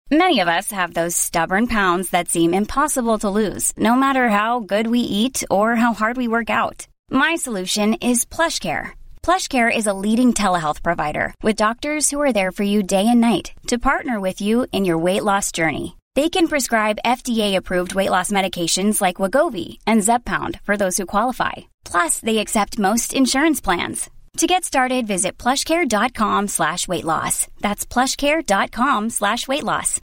Many of us have those stubborn pounds that seem impossible to lose, no matter how good we eat or how hard we work out. My solution is PlushCare. PlushCare is a leading telehealth provider with doctors who are there for you day and night to partner with you in your weight loss journey. They can prescribe FDA-approved weight loss medications like Wegovy and Zepbound for those who qualify. Plus, they accept most insurance plans. To get started, visit plushcare.com/weightloss. That's plushcare.com/weightloss.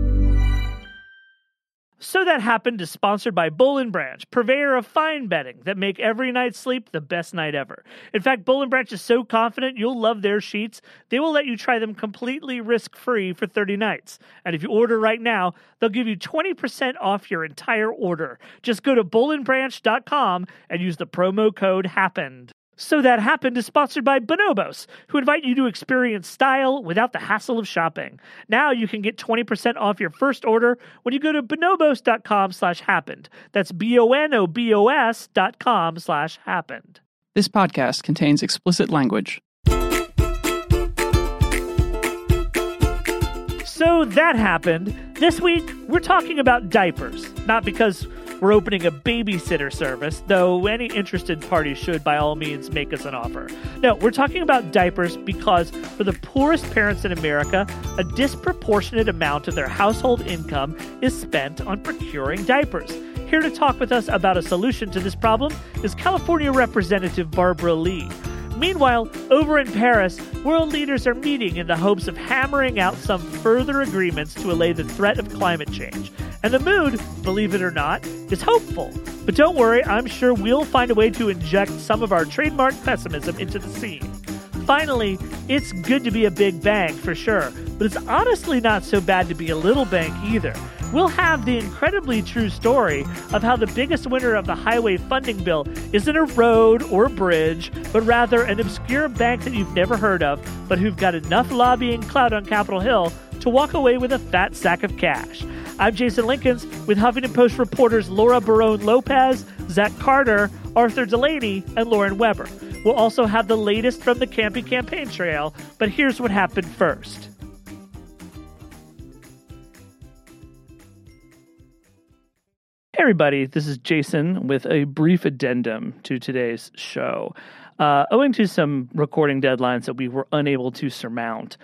So That Happened is sponsored by Boll & Branch, purveyor of fine bedding that make every night's sleep the best night ever. In fact, Boll & Branch is so confident you'll love their sheets, they will let you try them completely risk-free for 30 nights. And if you order right now, they'll give you 20% off your entire order. Just go to bollandbranch.com and use the promo code HAPPENED. So That Happened is sponsored by Bonobos, who invite you to experience style without the hassle of shopping. Now you can get 20% off your first order when you go to bonobos.com/happened. That's bonobos.com/happened. This podcast contains explicit language. So That Happened. This week, we're talking about diapers. Not because we're opening a babysitter service, though any interested party should, by all means, make us an offer. No, we're talking about diapers because for the poorest parents in America, a disproportionate amount of their household income is spent on procuring diapers. Here to talk with us about a solution to this problem is California Representative Barbara Lee. Meanwhile, over in Paris, world leaders are meeting in the hopes of hammering out some further agreements to allay the threat of climate change. And the mood, believe it or not, is hopeful. But don't worry, I'm sure we'll find a way to inject some of our trademark pessimism into the scene. Finally, it's good to be a big bank for sure, but it's honestly not so bad to be a little bank either. We'll have the incredibly true story of how the biggest winner of the highway funding bill isn't a road or a bridge, but rather an obscure bank that you've never heard of, but who've got enough lobbying clout on Capitol Hill to walk away with a fat sack of cash. I'm Jason Linkins with Huffington Post reporters Laura Barone-Lopez, Zach Carter, Arthur Delaney, and Lauren Weber. We'll also have the latest from the Campy campaign trail, but here's what happened first. Hey everybody, this is Jason with a brief addendum to today's show. Owing to some recording deadlines that we were unable to surmount,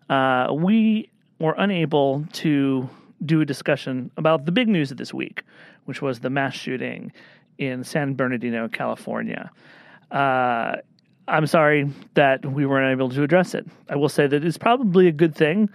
we were unable to do a discussion about the big news of this week, which was the mass shooting in San Bernardino, California. I'm sorry that we weren't able to address it. I will say that it's probably a good thing.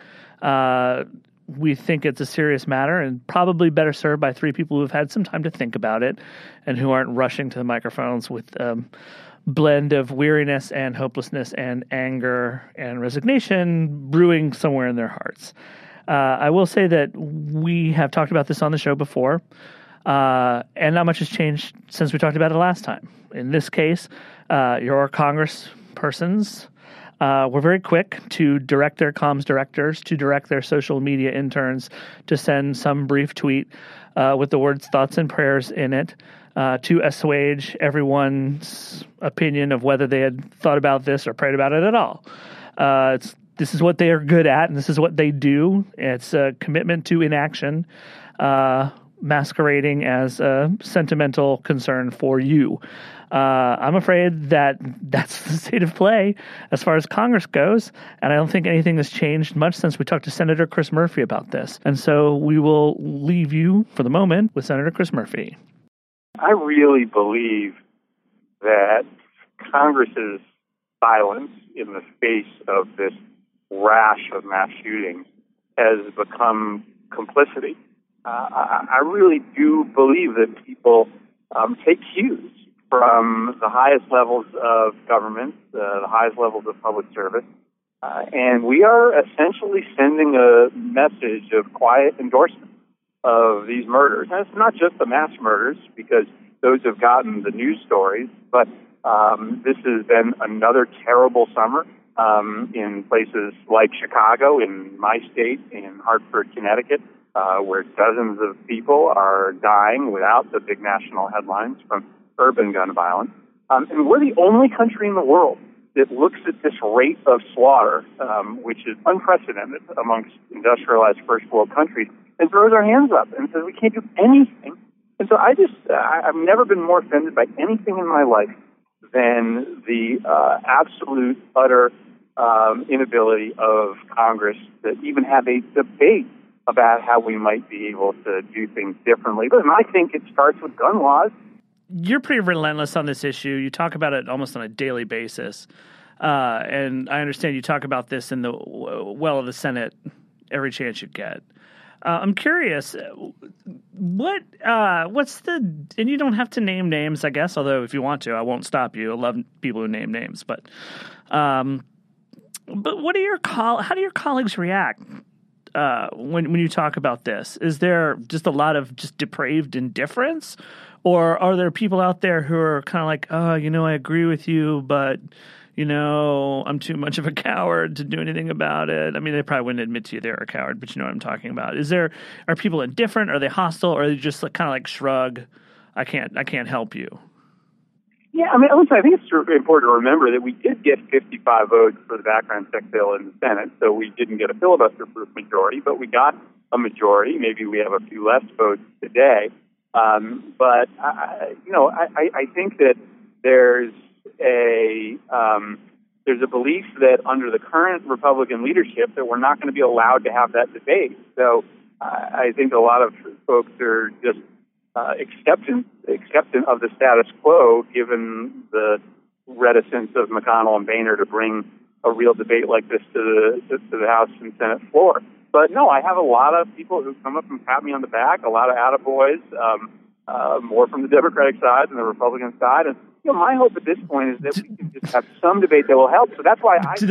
We think it's a serious matter and probably better served by three people who have had some time to think about it and who aren't rushing to the microphones with a blend of weariness and hopelessness and anger and resignation brewing somewhere in their hearts. I will say that we have talked about this on the show before, and not much has changed since we talked about it last time. In this case, your congresspersons were very quick to direct their comms directors, to direct their social media interns to send some brief tweet with the words thoughts and prayers in it to assuage everyone's opinion of whether they had thought about this or prayed about it at all. This is what they are good at, and this is what they do. It's a commitment to inaction, masquerading as a sentimental concern for you. I'm afraid that that's the state of play as far as Congress goes, and I don't think anything has changed much since we talked to Senator Chris Murphy about this. And so we will leave you, for the moment, with Senator Chris Murphy. I really believe that Congress's silence in the face of this rash of mass shootings has become complicity. I really do believe that people take cues from the highest levels of government, the highest levels of public service, and we are essentially sending a message of quiet endorsement of these murders. And it's not just the mass murders, because those have gotten the news stories, but this has been another terrible summer in places like Chicago, in my state, in Hartford, Connecticut, where dozens of people are dying without the big national headlines from urban gun violence. And we're the only country in the world that looks at this rate of slaughter, which is unprecedented amongst industrialized first world countries, and throws our hands up and says we can't do anything. And so I've never been more offended by anything in my life than the absolute, utter inability of Congress to even have a debate about how we might be able to do things differently. But I think it starts with gun laws. You're pretty relentless on this issue. You talk about it almost on a daily basis. And I understand you talk about this in the well of the Senate every chance you get. I'm curious, what's the, and you don't have to name names, I guess, although if you want to, I won't stop you. I love people who name names, but what are how do your colleagues react when you talk about this? Is there just a lot of just depraved indifference, or are there people out there who are kind of like, oh, I agree with you, but I'm too much of a coward to do anything about it? I mean, they probably wouldn't admit to you they're a coward, but you know what I'm talking about. Are people indifferent? Are they hostile? Or are they just kind of like shrug? I can't help you. Yeah, I mean, listen, I think it's important to remember that we did get 55 votes for the background check bill in the Senate, so we didn't get a filibuster-proof majority, but we got a majority. Maybe we have a few less votes today. But I think that there's a belief that under the current Republican leadership that we're not going to be allowed to have that debate. So I think a lot of folks are just acceptant of the status quo, given the reticence of McConnell and Boehner to bring a real debate like this to the House and Senate floor. But no, I have a lot of people who come up and pat me on the back, a lot of attaboys, more from the Democratic side than the Republican side. And my hope at this point is that we can just have some debate that will help. So that's why let's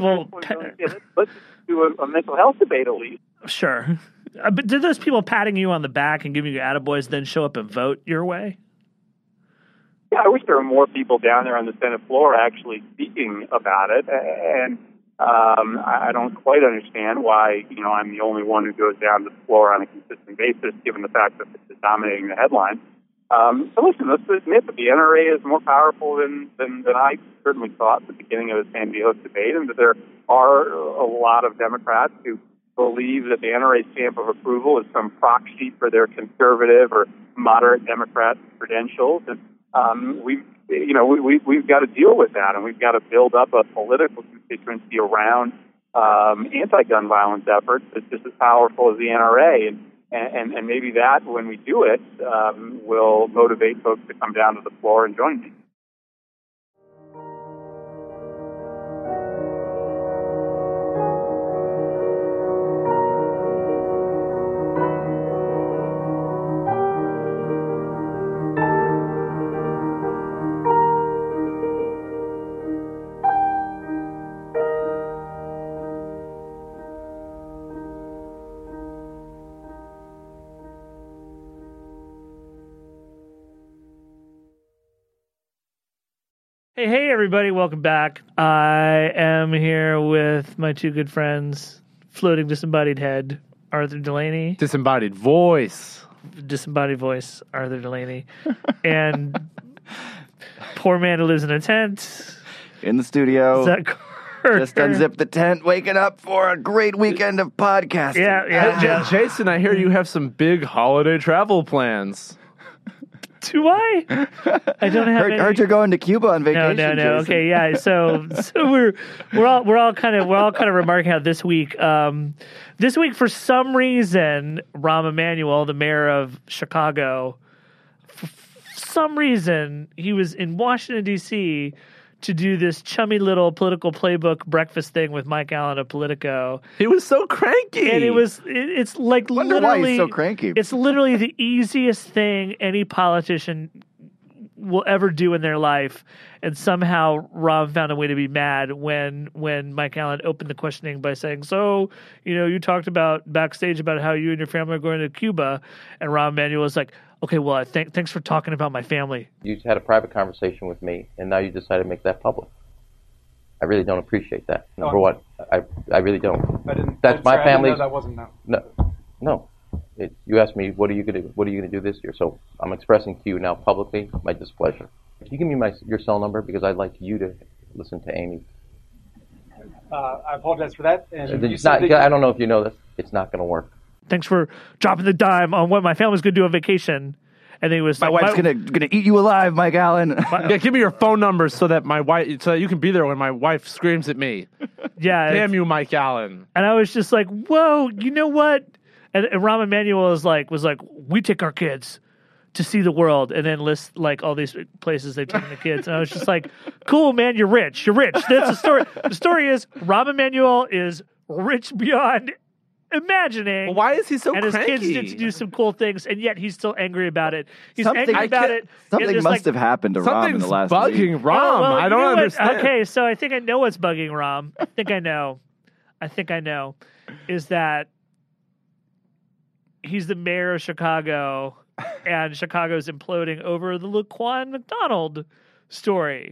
do a mental health debate at least. Sure. But did those people patting you on the back and giving you attaboys then show up and vote your way? Yeah, I wish there were more people down there on the Senate floor actually speaking about it. And I don't quite understand why, I'm the only one who goes down to the floor on a consistent basis, given the fact that it's dominating the headlines. So listen, let's admit that the NRA is more powerful than I certainly thought at the beginning of the Sandy Hook debate, and that there are a lot of Democrats who believe that the NRA stamp of approval is some proxy for their conservative or moderate Democrat credentials. And we've got to deal with that, and we've got to build up a political constituency around anti-gun violence efforts that's just as powerful as the NRA. And maybe that, when we do it, will motivate folks to come down to the floor and join me. Hey, everybody. Welcome back. I am here with my two good friends, floating disembodied head, Arthur Delaney. Disembodied voice, Arthur Delaney. And poor man who lives in a tent. In the studio. Zach Carter. Just unzipped the tent, waking up for a great weekend of podcasting. Yeah. Jason, I hear you have some big holiday travel plans. Do I? I don't have. Heard you're going to Cuba on vacation. No. Jason. Okay, yeah. So we're all kind of remarking how this week for some reason, Rahm Emanuel, the mayor of Chicago, for some reason he was in Washington D.C. to do this chummy little political playbook breakfast thing with Mike Allen of Politico. He was so cranky. And it's like Wonder literally why he's so cranky. It's literally the easiest thing any politician will ever do in their life. And somehow Rahm found a way to be mad when Mike Allen opened the questioning by saying, so, you talked about backstage about how you and your family are going to Cuba. And Rahm Emanuel was like, okay, well, thanks for talking about my family. You had a private conversation with me, and now you decided to make that public. I really don't appreciate that. Number one, I really don't. I didn't. That's my family. No, that wasn't no. No. You asked me, what are you going to do this year? So I'm expressing to you now publicly my displeasure. Can you give me your cell number, because I'd like you to listen to Amy. I apologize for that. And It's not, I don't know if you know this. It's not going to work. Thanks for dropping the dime on what my family's going to do on vacation. And then he was My like, wife's gonna eat you alive, Mike Allen. Yeah, give me your phone number so that you can be there when my wife screams at me. Yeah. Damn you, Mike Allen. And I was just like, whoa, you know what? And Rahm Emanuel was like, we take our kids to see the world, and then list like all these places they've taken the kids. And I was just like, cool, man, you're rich. You're rich. That's the story. The story is Rahm Emanuel is rich beyond imagining. Well, why is he so and cranky? his kids get to do some cool things, and yet he's still angry about it. He's Something- angry about it. Something It's must have happened to Rahm in Something's the last bugging week. Rahm. Oh, well, I you don't know what? understand. Okay, so I think I know what's bugging Rahm. I think I know. Is that he's the mayor of Chicago, and Chicago's imploding over the Laquan McDonald story.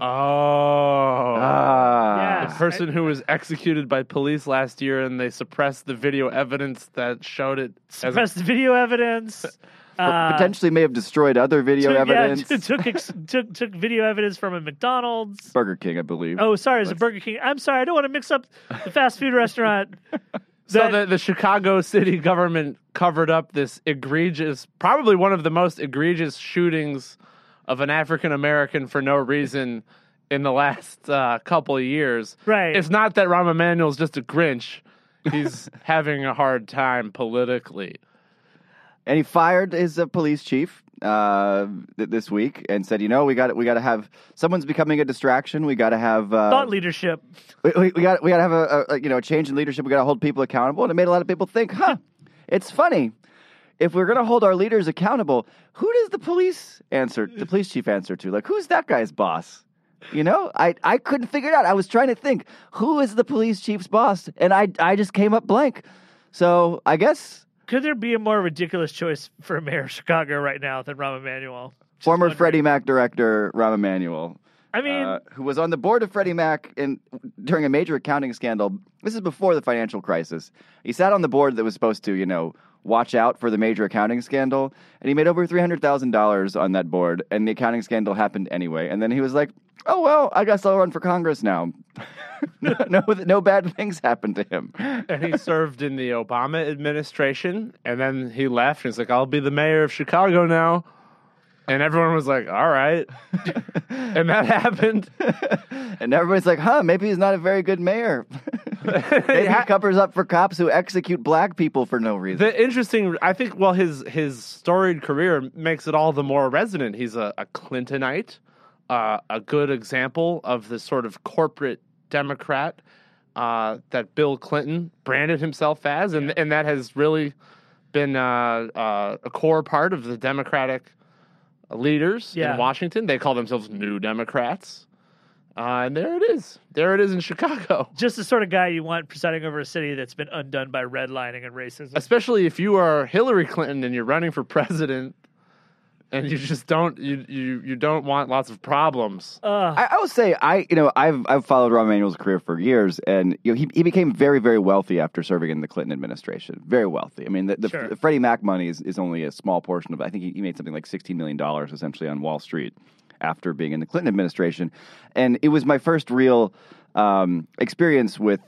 Ah. Yes. The person who was executed by police last year, and they suppressed the video evidence that showed it. Suppressed video evidence. Potentially may have destroyed other video evidence. Took video evidence from a McDonald's. Burger King, I believe. Oh, sorry, it's a Burger King. I'm sorry, I don't want to mix up the fast food restaurant. So the Chicago city government covered up this egregious, probably one of the most egregious shootings of an African American for no reason in the last couple of years. Right. It's not that Rahm Emanuel's just a Grinch. He's having a hard time politically. And he fired his police chief this week and said, we got to have someone's becoming a distraction. We got to have Thought leadership. We got to have a change in leadership. We got to hold people accountable. And it made a lot of people think, it's funny. If we're going to hold our leaders accountable, who does the police chief answer to? Like, who's that guy's boss? I couldn't figure it out. I was trying to think, who is the police chief's boss? And I just came up blank. So I guess... Could there be a more ridiculous choice for a mayor of Chicago right now than Rahm Emanuel? Former Freddie Mac director Rahm Emanuel. I mean... who was on the board of Freddie Mac during a major accounting scandal. This is before the financial crisis. He sat on the board that was supposed to, watch out for the major accounting scandal. And he made over $300,000 on that board. And the accounting scandal happened anyway. And then he was like, oh, well, I guess I'll run for Congress now. No bad things happened to him. And he served in the Obama administration. And then he left. And he's like, I'll be the mayor of Chicago now. And everyone was like, all right. And that happened. And everybody's like, maybe he's not a very good mayor. Maybe he covers up for cops who execute black people for no reason. I think, his storied career makes it all the more resonant. He's a Clintonite, a good example of the sort of corporate Democrat that Bill Clinton branded himself as. And that has really been a core part of the Democratic leaders in Washington. They call themselves New Democrats. And there it is. There it is in Chicago. Just the sort of guy you want presiding over a city that's been undone by redlining and racism. Especially if you are Hillary Clinton and you're running for president and you just don't want lots of problems. I will say I've followed Rahm Emanuel's career for years, and he became very, very wealthy after serving in the Clinton administration. Very wealthy. I mean, the Freddie Mac money is only a small portion of it. I think he made something like $16 million essentially on Wall Street after being in the Clinton administration, and it was my first real experience with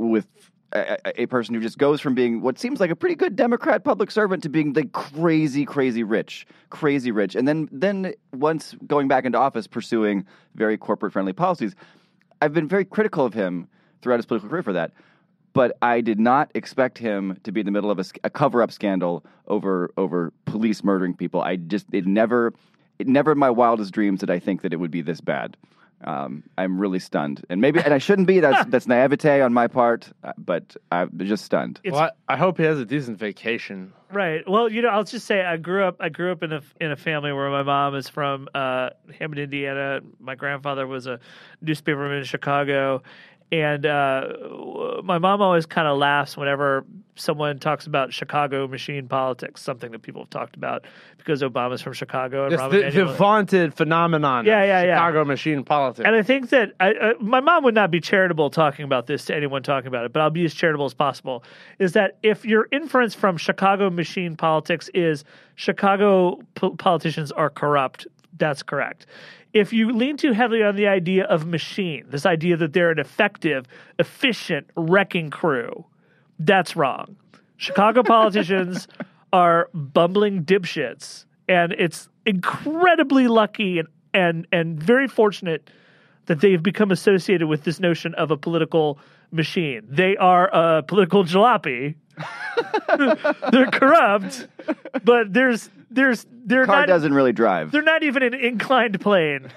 a person who just goes from being what seems like a pretty good Democrat public servant to being like crazy rich, and then once going back into office pursuing very corporate friendly policies. I've been very critical of him throughout his political career for that, but I did not expect him to be in the middle of a cover up scandal over police murdering people. It never in my wildest dreams did I think that it would be this bad. I'm really stunned, and I shouldn't be. That's naivete on my part, but I'm just stunned. Well, I hope he has a decent vacation. Right. Well, I'll just say I grew up in a family where my mom is from Hammond, Indiana. My grandfather was a newspaperman in Chicago. And my mom always kind of laughs whenever someone talks about Chicago machine politics, something that people have talked about because Obama's from Chicago. And Yes, the vaunted phenomenon of Chicago machine politics. And I think that my mom would not be charitable talking about this to anyone talking about it, but I'll be as charitable as possible, is that if your inference from Chicago machine politics is Chicago politicians are corrupt, That's correct. If you lean too heavily on the idea of machine, this idea that they're an effective, efficient wrecking crew, that's wrong. Chicago politicians are bumbling dipshits, and it's incredibly lucky and very fortunate that they've become associated with this notion of a political machine. They are a political jalopy. They're corrupt, but they're car doesn't really drive. They're not even an inclined plane.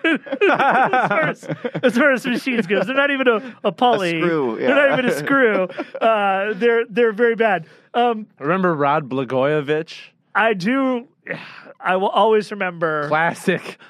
as far as machines goes, they're not even a pulley. A screw, yeah. They're not even a screw. They're very bad. Remember Rod Blagojevich? I do. I will always remember classic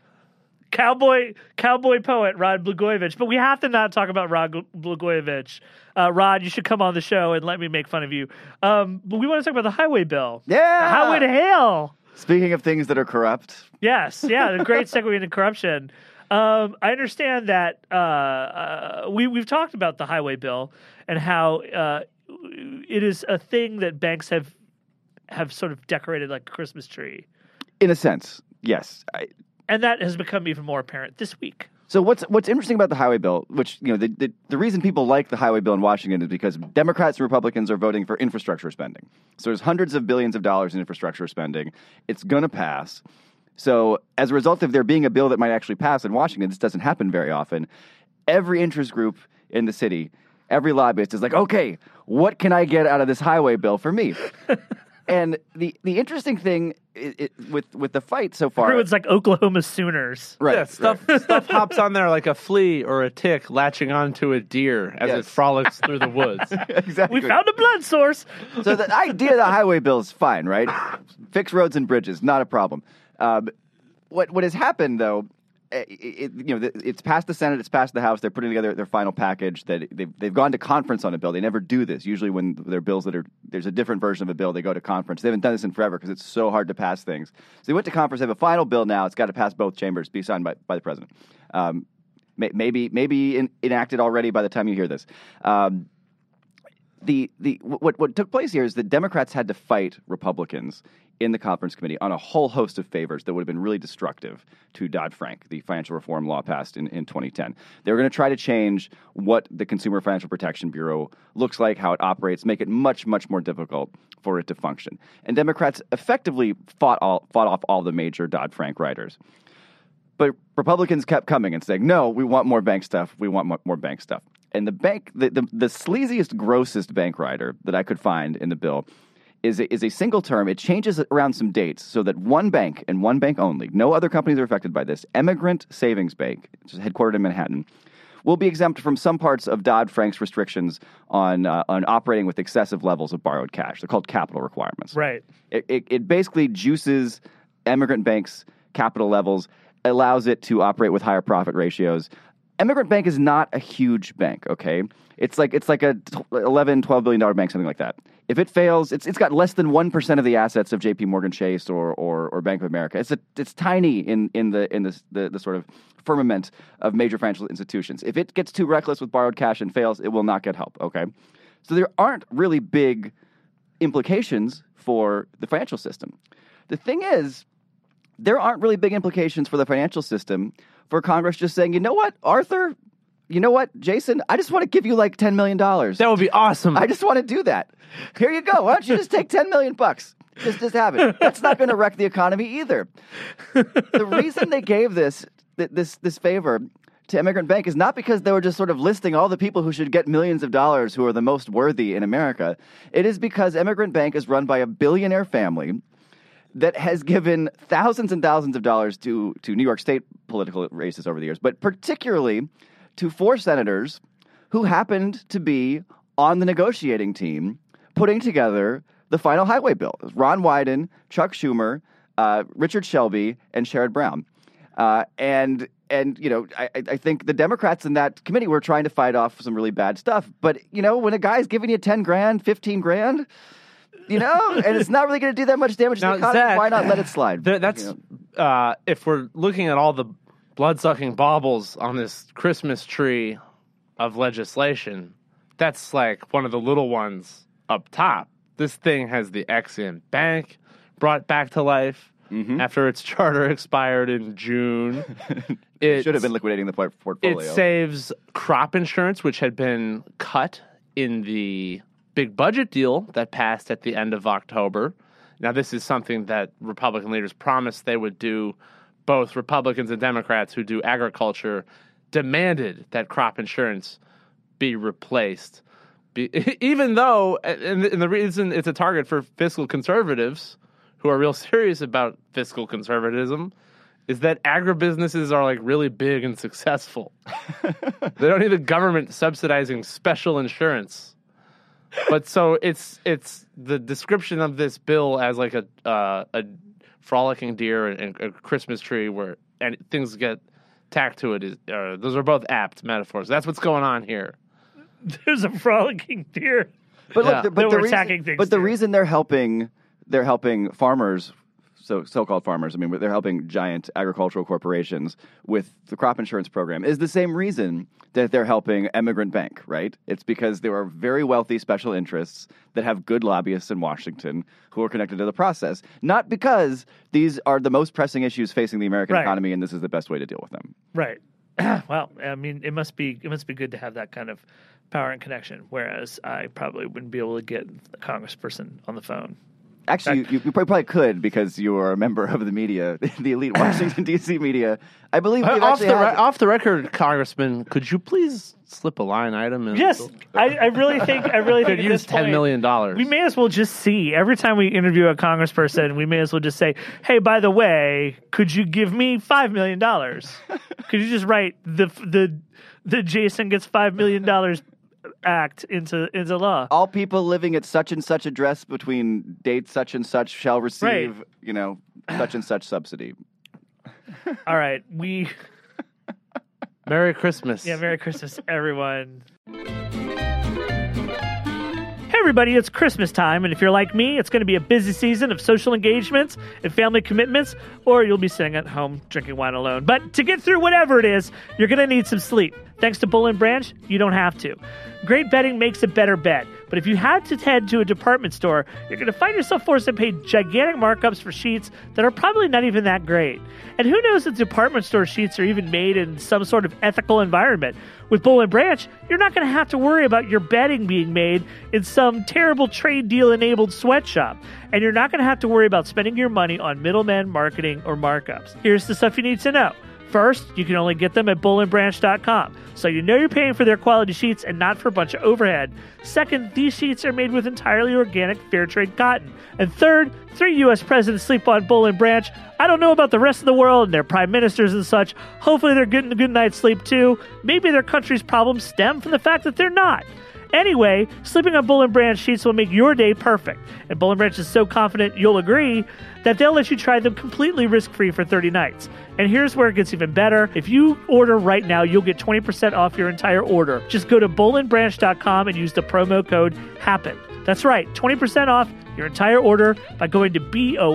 cowboy poet Rod Blagojevich. But we have to not talk about Rod Blagojevich. Rod, you should come on the show and let me make fun of you. But we want to talk about the highway bill. Yeah. The highway to hell. Speaking of things that are corrupt. Yes. Yeah. The great segue into corruption. I understand that we've talked about the highway bill and how it is a thing that banks have sort of decorated like a Christmas tree. In a sense, yes. And that has become even more apparent this week. So what's interesting about the highway bill, which, you know, the reason people like the highway bill in Washington is because Democrats and Republicans are voting for infrastructure spending. So there's hundreds of billions of dollars in infrastructure spending. It's going to pass. So as a result of there being a bill that might actually pass in Washington, this doesn't happen very often, every interest group in the city, every lobbyist is like, okay, what can I get out of this highway bill for me? And the interesting thing with the fight so far, everyone's like Oklahoma Sooners, right? Yeah, stuff hops on there like a flea or a tick latching onto a deer as it frolics through the woods. Exactly. We found a blood source. So the idea of the highway bill is fine, right? Fix roads and bridges, not a problem. What has happened though? It's passed the Senate, it's passed the House. They're putting together their final package. That they've gone to conference on a bill. They never do this. Usually, when there are bills there's a different version of a bill, they go to conference. They haven't done this in forever because it's so hard to pass things. So they went to conference. They have a final bill now. It's got to pass both chambers, be signed by the president. Maybe enacted already by the time you hear this. What took place here is that Democrats had to fight Republicans in the conference committee on a whole host of favors that would have been really destructive to Dodd-Frank, the financial reform law passed in 2010. They were going to try to change what the Consumer Financial Protection Bureau looks like, how it operates, make it much, much more difficult for it to function. And Democrats effectively fought off all the major Dodd-Frank writers. But Republicans kept coming and saying, no, we want more bank stuff. We want more bank stuff. And the sleaziest, grossest bank rider that I could find in the bill is a single term. It changes around some dates so that one bank and one bank only, no other companies are affected by this, Emigrant Savings Bank, which is headquartered in Manhattan, will be exempt from some parts of Dodd-Frank's restrictions on operating with excessive levels of borrowed cash. They're called capital requirements. Right. It basically juices Emigrant Bank's capital levels, allows it to operate with higher profit ratios. Emigrant Bank is not a huge bank, okay? It's like a $11-12 billion bank, something like that. If it fails, it's got less than 1% of the assets of J.P. Morgan Chase or Bank of America. It's tiny in the sort of firmament of major financial institutions. If it gets too reckless with borrowed cash and fails, it will not get help, okay? So there aren't really big implications for the financial system. The thing is, there aren't really big implications for the financial system for Congress just saying, you know what, Arthur, you know what, Jason, I just want to give you like $10 million. That would be awesome. I just want to do that. Here you go. Why don't you just take $10 million? Just have it. That's not going to wreck the economy either. The reason they gave this favor to Emigrant Bank is not because they were just sort of listing all the people who should get millions of dollars who are the most worthy in America. It is because Emigrant Bank is run by a billionaire family that has given thousands and thousands of dollars to New York State political races over the years, but particularly to 4 senators who happened to be on the negotiating team putting together the final highway bill. It was Ron Wyden, Chuck Schumer, Richard Shelby, and Sherrod Brown. And you know, I think the Democrats in that committee were trying to fight off some really bad stuff. But, you know, when a guy's giving you $10,000, $15,000, you know, and it's not really going to do that much damage to the economy, Zach, why not let it slide? That's if we're looking at all the blood-sucking baubles on this Christmas tree of legislation, that's like one of the little ones up top. This thing has the Ex-Im Bank brought back to life. after its charter expired in June. It should have been liquidating the portfolio. It saves crop insurance, which had been cut in the big budget deal that passed at the end of October. Now, this is something that Republican leaders promised they would do. Both Republicans and Democrats who do agriculture demanded that crop insurance be replaced. Even though, and the reason it's a target for fiscal conservatives who are real serious about fiscal conservatism is that agribusinesses are like really big and successful. They don't need the government subsidizing special insurance. But so it's the description of this bill as like a frolicking deer and a Christmas tree where things get tacked to it. Those are both apt metaphors. That's what's going on here. There's a frolicking deer. But look, the reason they're helping farmers, so-called farmers. I mean, they're helping giant agricultural corporations with the crop insurance program is the same reason that they're helping Emigrant Bank, right? It's because there are very wealthy special interests that have good lobbyists in Washington who are connected to the process, not because these are the most pressing issues facing the American economy and this is the best way to deal with them. Right. Well, I mean, it must be good to have that kind of power and connection, whereas I probably wouldn't be able to get a congressperson on the phone. Actually, you probably could because you are a member of the media, the elite Washington, D.C. media. I believe off the record, Congressman, could you please slip a line item in? Yes, I really think could use $10 million. We may as well just see every time we interview a congressperson. We may as well just say, "Hey, by the way, could you give me $5 million? Could you just write the Jason gets $5 million act into law? All people living at such and such address between date such and such shall receive, such and such subsidy." All right, Merry Christmas. Yeah, Merry Christmas, everyone. Hey everybody, it's Christmas time, and if you're like me, it's going to be a busy season of social engagements and family commitments, or you'll be sitting at home drinking wine alone. But to get through whatever it is, you're going to need some sleep. Thanks to Bull & Branch, you don't have to. Great bedding makes a better bed, but if you had to head to a department store, you're going to find yourself forced to pay gigantic markups for sheets that are probably not even that great. And who knows if department store sheets are even made in some sort of ethical environment. With Bull & Branch, you're not going to have to worry about your bedding being made in some terrible trade deal-enabled sweatshop. And you're not going to have to worry about spending your money on middlemen, marketing, or markups. Here's the stuff you need to know. First, you can only get them at bullandbranch.com, so you know you're paying for their quality sheets and not for a bunch of overhead. Second, these sheets are made with entirely organic fair trade cotton. And third, 3 U.S. presidents sleep on Bull & Branch. I don't know about the rest of the world and their prime ministers and such. Hopefully they're getting a good night's sleep too. Maybe their country's problems stem from the fact that they're not. Anyway, sleeping on Bull & Branch sheets will make your day perfect. And Bull & Branch is so confident you'll agree that they'll let you try them completely risk-free for 30 nights. And here's where it gets even better. If you order right now, you'll get 20% off your entire order. Just go to bullandbranch.com and use the promo code HAPPEN. That's right, 20% off your entire order by going to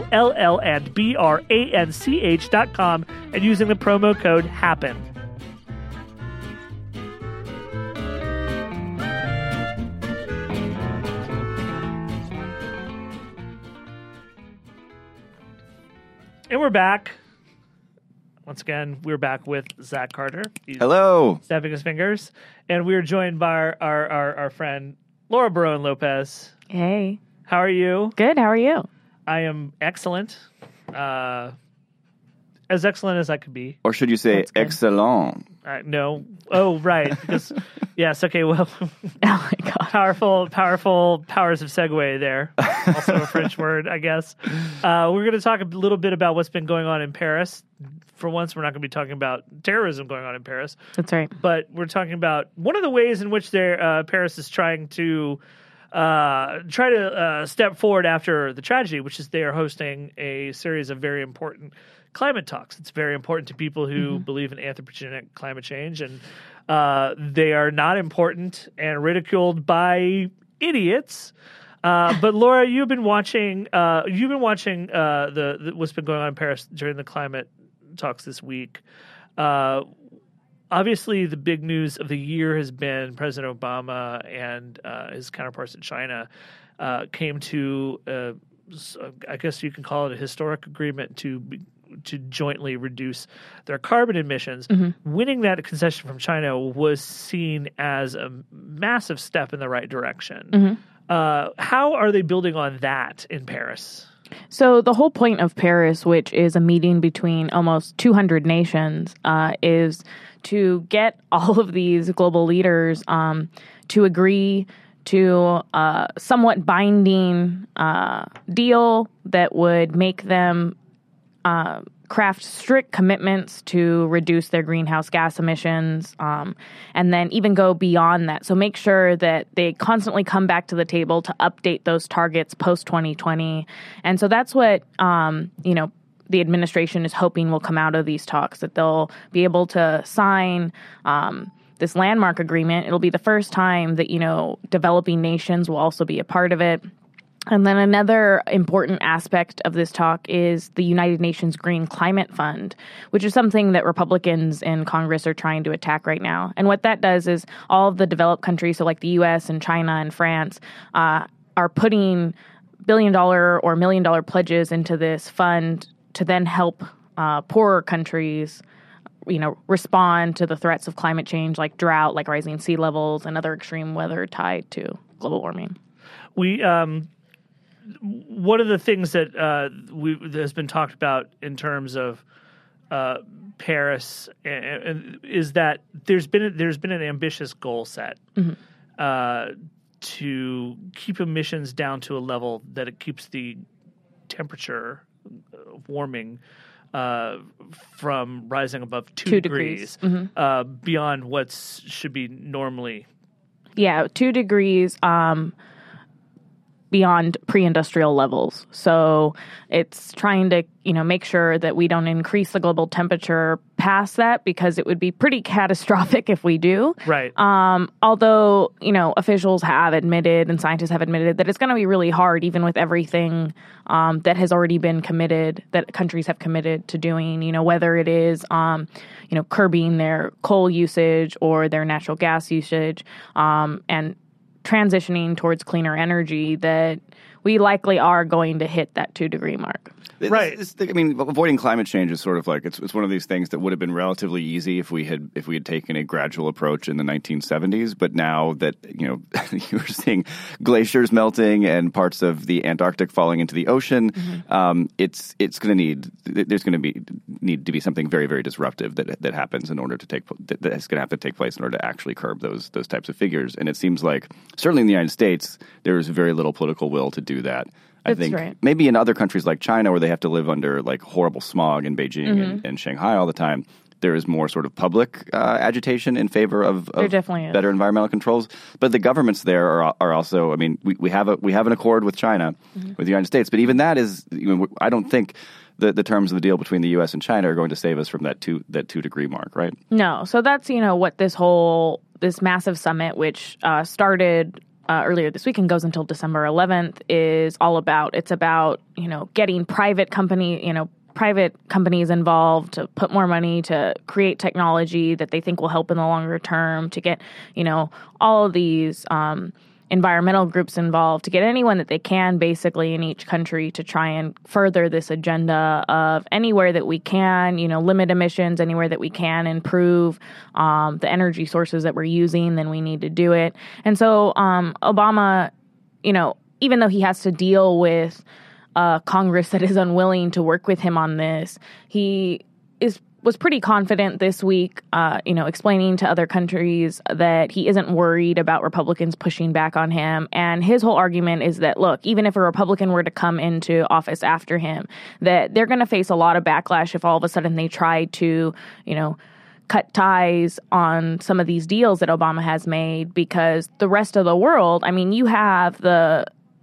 BOLLandBRANCH.com and using the promo code HAPPEN. And we're back. Once again, we're back with Zach Carter. He's Hello. Snapping his fingers. And we're joined by our friend, Laura Barone Lopez. Hey. How are you? Good. How are you? I am excellent. As excellent as I could be. Or should you say excellent? No. Oh, right. Because, yes, okay, well. Oh, my God. Powerful powers of segue there. Also a French word, I guess. We're going to talk a little bit about what's been going on in Paris. For once, we're not going to be talking about terrorism going on in Paris. That's right. But we're talking about one of the ways in which Paris is trying to step forward after the tragedy, which is they are hosting a series of very important climate talks. It's very important to people who believe in anthropogenic climate change, and they are not important and ridiculed by idiots. But Laura, you've been watching the what's been going on in Paris during the climate talks this week. Obviously, the big news of the year has been President Obama and his counterparts in China came to I guess you can call it a historic agreement to jointly reduce their carbon emissions. Mm-hmm. Winning that concession from China was seen as a massive step in the right direction. Mm-hmm. How are they building on that in Paris? So the whole point of Paris, which is a meeting between almost 200 nations, is to get all of these global leaders to agree to a somewhat binding deal that would make them craft strict commitments to reduce their greenhouse gas emissions, and then even go beyond that. So make sure that they constantly come back to the table to update those targets post-2020. And so that's what, the administration is hoping will come out of these talks, that they'll be able to sign this landmark agreement. It'll be the first time that, developing nations will also be a part of it. And then another important aspect of this talk is the United Nations Green Climate Fund, which is something that Republicans in Congress are trying to attack right now. And what that does is all of the developed countries, so like the U.S. and China and France, are putting $1 billion or $1 million pledges into this fund to then help poorer countries respond to the threats of climate change, like drought, like rising sea levels, and other extreme weather tied to global warming. One of the things that has been talked about in terms of Paris is that there's been an ambitious goal set to keep emissions down to a level that it keeps the temperature warming from rising above 2 degrees. Mm-hmm. Beyond what should be normally. Yeah, 2 degrees beyond pre-industrial levels. So it's trying to, make sure that we don't increase the global temperature past that, because it would be pretty catastrophic if we do. Right. Although, officials have admitted and scientists have admitted that it's going to be really hard, even with everything that has already been committed, that countries have committed to doing, whether it is, curbing their coal usage or their natural gas usage, and transitioning towards cleaner energy, that we likely are going to hit that 2 degree mark. Right. Avoiding climate change is sort of like it's one of these things that would have been relatively easy if we had taken a gradual approach in the 1970s. But now that you're seeing glaciers melting and parts of the Antarctic falling into the ocean, it's going to need to be something very, very disruptive that happens in order to that's going to have to take place in order to actually curb those types of figures. And it seems like certainly in the United States there is very little political will to do that. I think maybe in other countries like China, where they have to live under like horrible smog in Beijing and Shanghai all the time, there is more sort of public agitation in favor of better environmental controls. But the governments there are also. We have an accord with China, with the United States, but even that is. I don't think the terms of the deal between the U.S. and China are going to save us from that 2 degree mark, right? No. So that's what this massive summit, which started earlier this week and goes until December 11th, is all about. It's about, getting private companies involved to put more money to create technology that they think will help in the longer term, to get, all of these environmental groups involved, to get anyone that they can basically in each country to try and further this agenda of anywhere that we can, limit emissions, anywhere that we can improve the energy sources that we're using, then we need to do it. And so Obama, even though he has to deal with Congress that is unwilling to work with him on this, he was pretty confident this week, explaining to other countries that he isn't worried about Republicans pushing back on him. And his whole argument is that, look, even if a Republican were to come into office after him, that they're going to face a lot of backlash if all of a sudden they try to, cut ties on some of these deals that Obama has made, because the rest of the world, you have the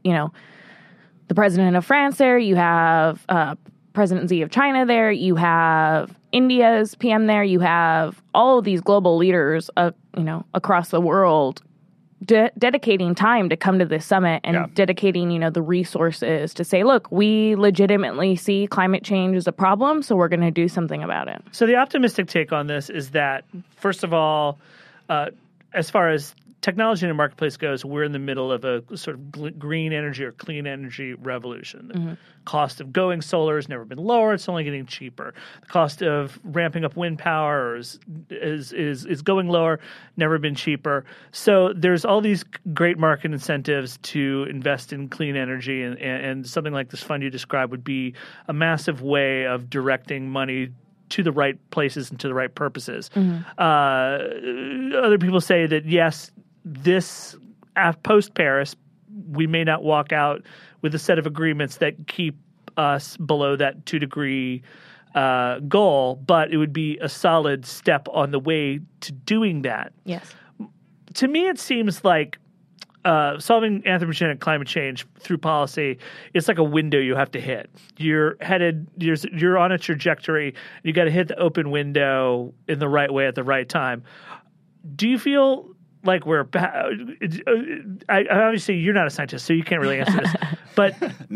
president of France there, you have President Xi of China there, you have India's PM there, you have all of these global leaders, across the world dedicating time to come to this summit and dedicating, the resources to say, look, we legitimately see climate change as a problem, so we're going to do something about it. So the optimistic take on this is that, first of all, as far as technology in the marketplace goes, we're in the middle of a sort of green energy or clean energy revolution. The cost of going solar has never been lower; it's only getting cheaper. The cost of ramping up wind power is going lower, never been cheaper. So there's all these great market incentives to invest in clean energy, and something like this fund you described would be a massive way of directing money to the right places and to the right purposes. Other people say that, yes, this post-Paris, we may not walk out with a set of agreements that keep us below that 2-degree goal, but it would be a solid step on the way to doing that. Yes. To me, it seems like solving anthropogenic climate change through policy is like a window you have to hit. You're on a trajectory. You got to hit the open window in the right way at the right time. Do you feel like obviously you're not a scientist, so you can't really answer this. But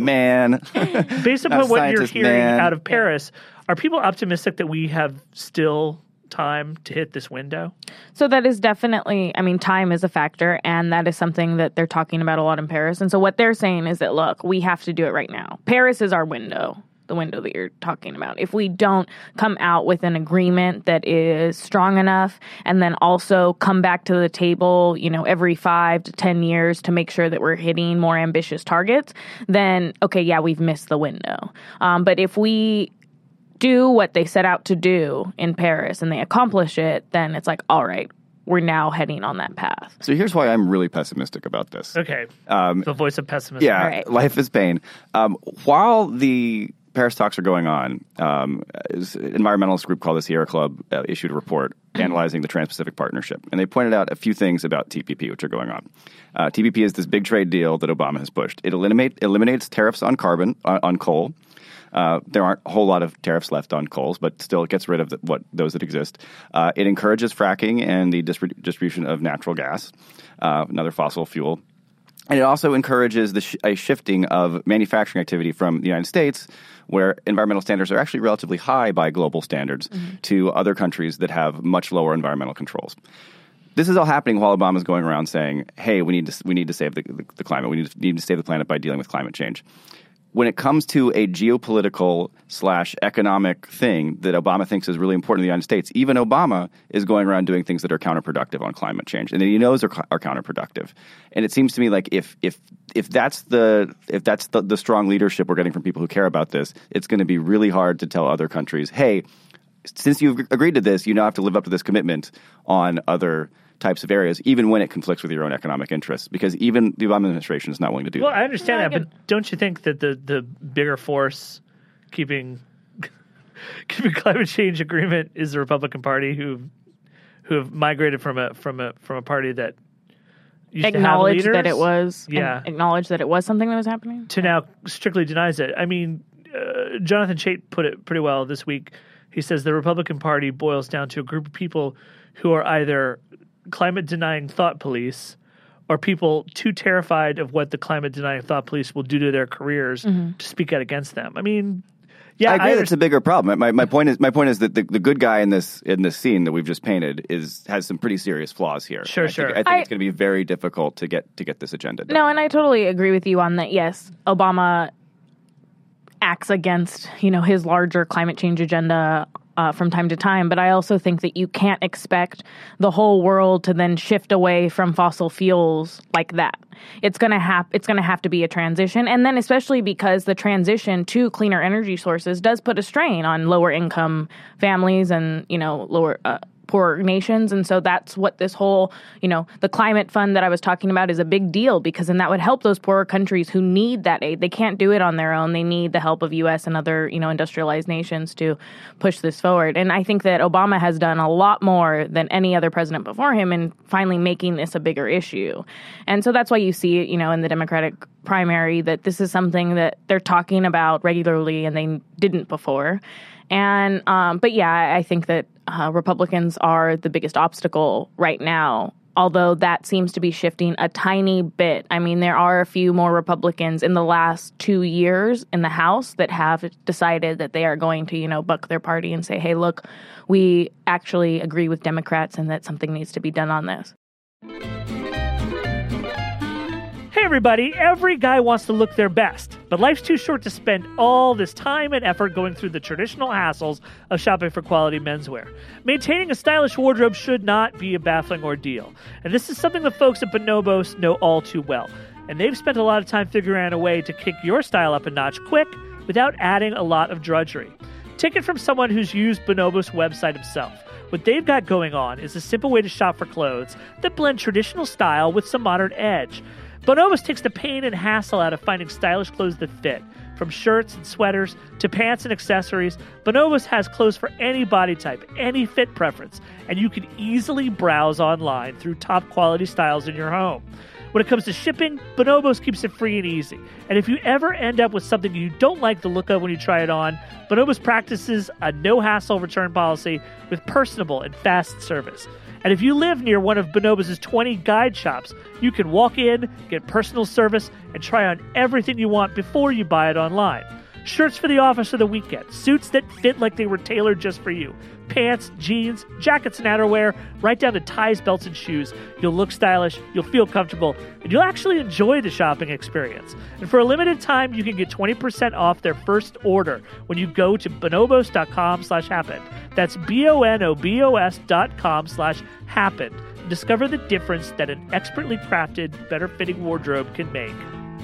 based upon what you're hearing out of Paris, are people optimistic that we have still time to hit this window? So that is definitely, time is a factor, and that is something that they're talking about a lot in Paris. And so what they're saying is that, look, we have to do it right now. Paris is our window, the window that you're talking about. If we don't come out with an agreement that is strong enough and then also come back to the table, every 5 to 10 years to make sure that we're hitting more ambitious targets, then, okay, yeah, we've missed the window. But if we do what they set out to do in Paris and they accomplish it, then it's like, all right, we're now heading on that path. So here's why I'm really pessimistic about this. Okay. The voice of pessimism. Yeah, right. Life is pain. While the Paris talks are going on, an environmentalist group called the Sierra Club issued a report analyzing the Trans-Pacific Partnership. And they pointed out a few things about TPP, which are going on. TPP is this big trade deal that Obama has pushed. It eliminates tariffs on carbon, on coal. There aren't a whole lot of tariffs left on coals, but still it gets rid of those that exist. It encourages fracking and the distribution of natural gas, another fossil fuel. And it also encourages a shifting of manufacturing activity from the United States, where environmental standards are actually relatively high by global standards, to other countries that have much lower environmental controls. This is all happening while Obama's going around saying, hey, we need to save the climate. We need to save the planet by dealing with climate change. When it comes to a geopolitical/economic thing that Obama thinks is really important in the United States, even Obama is going around doing things that are counterproductive on climate change, and that he knows are counterproductive. And it seems to me like if that's the strong leadership we're getting from people who care about this, it's going to be really hard to tell other countries, hey, since you've agreed to this, you now have to live up to this commitment on other types of areas, even when it conflicts with your own economic interests, because even the Obama administration is not willing to do that. Well, I understand that, but don't you think that the bigger force keeping climate change agreement is the Republican Party, who have migrated from a party that used acknowledged to have leaders, that it was, acknowledged that it was something that was happening, to now strictly denies it. I mean, Jonathan Chait put it pretty well this week. He says the Republican Party boils down to a group of people who are either climate-denying thought police or people too terrified of what the climate-denying thought police will do to their careers to speak out against them. I mean, yeah, I agree that's a bigger problem. My point is that the good guy in this scene that we've just painted has some pretty serious flaws here. Sure. I think it's going to be very difficult to get this agenda done. No, and I totally agree with you on that. Yes, Obama acts against his larger climate change agenda from time to time, but I also think that you can't expect the whole world to then shift away from fossil fuels like that. It's going to have to be a transition, and then especially because the transition to cleaner energy sources does put a strain on lower income families and lower poor nations. And so that's what this whole, the climate fund that I was talking about is a big deal, because then that would help those poorer countries who need that aid. They can't do it on their own. They need the help of U.S. and other, industrialized nations to push this forward. And I think that Obama has done a lot more than any other president before him in finally making this a bigger issue. And so that's why you see, in the Democratic primary that this is something that they're talking about regularly and they didn't before. And, but yeah, I think that Republicans are the biggest obstacle right now, although that seems to be shifting a tiny bit. I mean, there are a few more Republicans in the last 2 years in the House that have decided that they are going to, buck their party and say, hey, look, we actually agree with Democrats and that something needs to be done on this. everybody, every guy wants to look their best, but life's too short to spend all this time and effort going through the traditional hassles of shopping for quality menswear. Maintaining a stylish wardrobe should not be a baffling ordeal, and this is something the folks at Bonobos know all too well, and they've spent a lot of time figuring out a way to kick your style up a notch quick without adding a lot of drudgery. Take it from someone who's used Bonobos' website himself. What they've got going on is a simple way to shop for clothes that blend traditional style with some modern edge. Bonobos takes the pain and hassle out of finding stylish clothes that fit. From shirts and sweaters to pants and accessories, Bonobos has clothes for any body type, any fit preference, and you can easily browse online through top quality styles in your home. When it comes to shipping, Bonobos keeps it free and easy. And if you ever end up with something you don't like the look of when you try it on, Bonobos practices a no-hassle return policy with personable and fast service. And if you live near one of Bonobos' 20 guide shops, you can walk in, get personal service, and try on everything you want before you buy it online. Shirts for the office or the weekend, suits that fit like they were tailored just for you, pants, jeans, jackets and outerwear, right down to ties, belts, and shoes. You'll look stylish, you'll feel comfortable, and you'll actually enjoy the shopping experience. And for a limited time, you can get 20% off their first order when you go to bonobos.com/happen. That's bonobos.com/happen. Discover the difference that an expertly crafted, better-fitting wardrobe can make.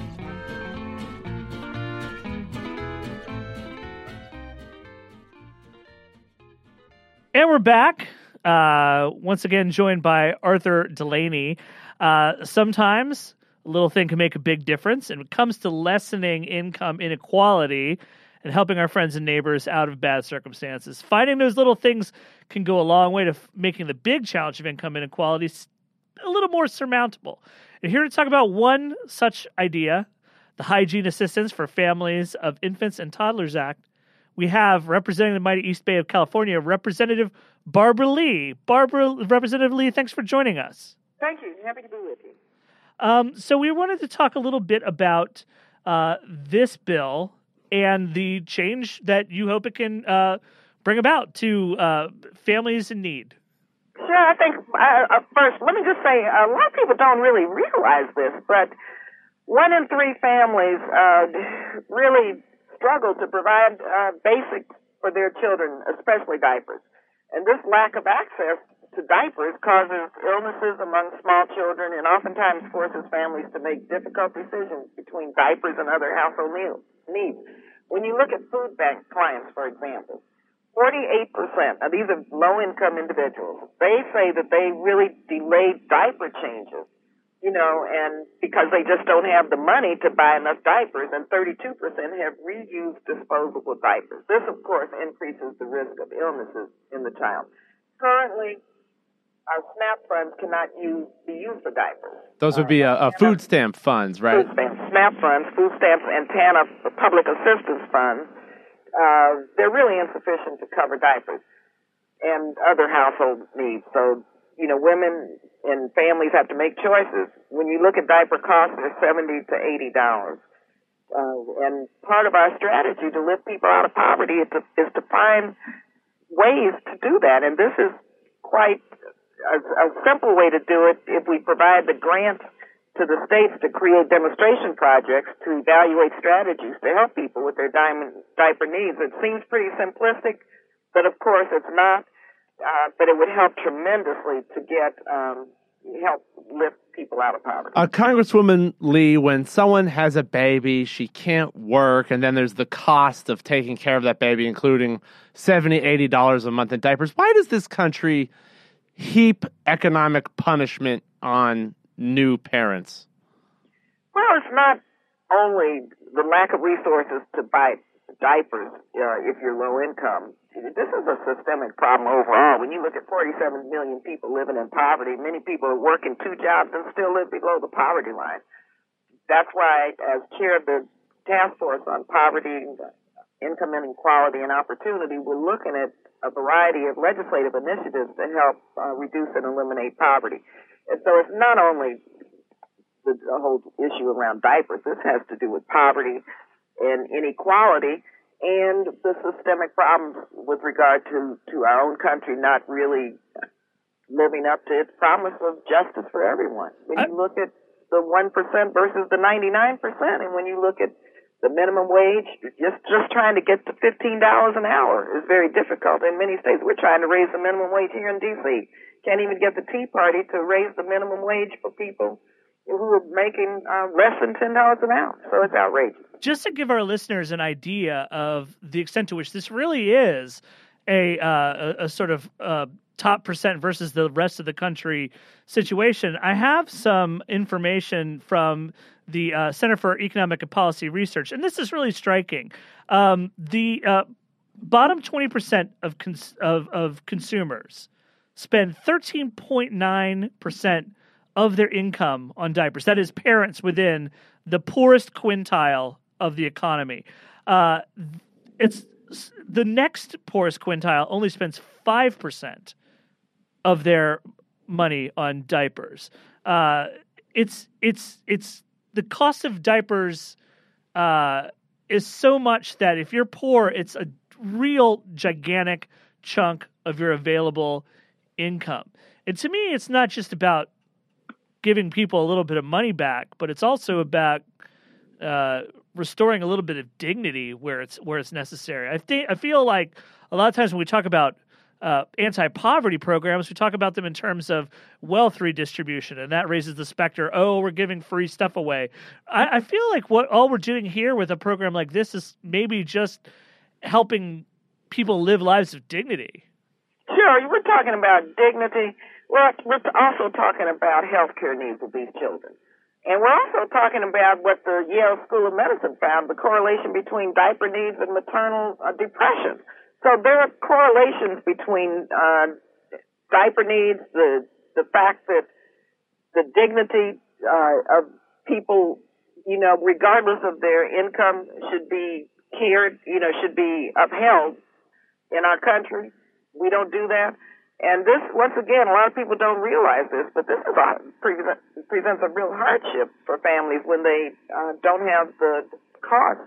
And we're back, once again joined by Arthur Delaney. Sometimes a little thing can make a big difference, and when it comes to lessening income inequality and helping our friends and neighbors out of bad circumstances, finding those little things can go a long way to making the big challenge of income inequality a little more surmountable. And here to talk about one such idea, the Hygiene Assistance for Families of Infants and Toddlers Act, we have, representing the mighty East Bay of California, Representative Barbara Lee. Representative Lee, thanks for joining us. Thank you. Happy to be with you. So we wanted to talk a little bit about this bill and the change that you hope it can bring about to families in need. Sure. I think, first, let me just say, a lot of people don't really realize this, but 1 in 3 families really struggle to provide basics for their children, especially diapers. And this lack of access to diapers causes illnesses among small children and oftentimes forces families to make difficult decisions between diapers and other household needs. When you look at food bank clients, for example, 48% of these are low-income individuals. They say that they really delayed diaper changes, and because they just don't have the money to buy enough diapers, and 32% have reused disposable diapers. This, of course, increases the risk of illnesses in the child. Currently, our SNAP funds cannot be used for diapers. Those would be food stamp funds, right? Food stamps, SNAP funds, food stamps, and TANF public assistance funds. They're really insufficient to cover diapers and other household needs. So, women and families have to make choices. When you look at diaper costs, they're $70 to $80. And part of our strategy to lift people out of poverty is to find ways to do that. And this is quite a simple way to do it if we provide the grant to the states to create demonstration projects to evaluate strategies to help people with their diaper needs. It seems pretty simplistic, but of course it's not. But it would help tremendously to help lift people out of poverty. Congresswoman Lee, when someone has a baby, she can't work, and then there's the cost of taking care of that baby, including $70, $80 a month in diapers. Why does this country heap economic punishment on new parents? Well, it's not only the lack of resources to buy diapers if you're low income. This is a systemic problem overall. When you look at 47 million people living in poverty, many people are working 2 jobs and still live below the poverty line. That's why, as chair of the task force on poverty, income inequality, and opportunity, we're looking at a variety of legislative initiatives to help reduce and eliminate poverty. And so it's not only the whole issue around diapers. This has to do with poverty and inequality and the systemic problems with regard to our own country not really living up to its promise of justice for everyone. When you look at the 1% versus the 99%. And when you look at the minimum wage, just trying to get to $15 an hour is very difficult in many states. We're trying to raise the minimum wage here in D.C. Can't even get the Tea Party to raise the minimum wage for people who are making less than $10 an hour. So it's outrageous. Just to give our listeners an idea of the extent to which this really is a sort of top percent versus the rest of the country situation, I have some information from the Center for Economic and Policy Research, and this is really striking. The bottom 20% of consumers spend 13.9% of their income on diapers. That is parents within the poorest quintile of the economy. It's the next poorest quintile only spends 5% of their money on diapers. It's the cost of diapers is so much that if you're poor, it's a real gigantic chunk of your available income. And to me, it's not just about giving people a little bit of money back, but it's also about restoring a little bit of dignity where it's necessary. I feel like a lot of times when we talk about anti-poverty programs, we talk about them in terms of wealth redistribution, and that raises the specter, we're giving free stuff away. I feel like all we're doing here with a program like this is maybe just helping people live lives of dignity. Sure, we're talking about dignity. We're also talking about health care needs of these children. And we're also talking about what the Yale School of Medicine found, the correlation between diaper needs and maternal depression. So there are correlations between diaper needs, the fact that the dignity of people, regardless of their income, should be cared, should be upheld in our country. We don't do that. And this, once again, a lot of people don't realize this, but this presents a real hardship for families when they don't have the cost.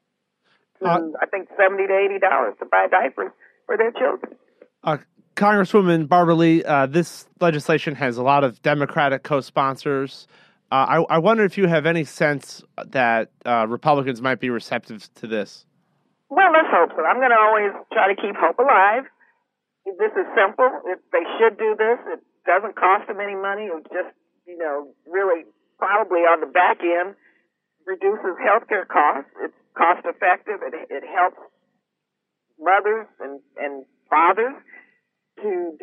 I think $70 to $80 to buy diapers for their children. Congresswoman Barbara Lee, this legislation has a lot of Democratic co-sponsors. I wonder if you have any sense that Republicans might be receptive to this. Well, let's hope so. I'm going to always try to keep hope alive. This is simple. They should do this. It doesn't cost them any money. It just, really probably on the back end reduces healthcare costs. It's cost effective. It helps mothers and fathers to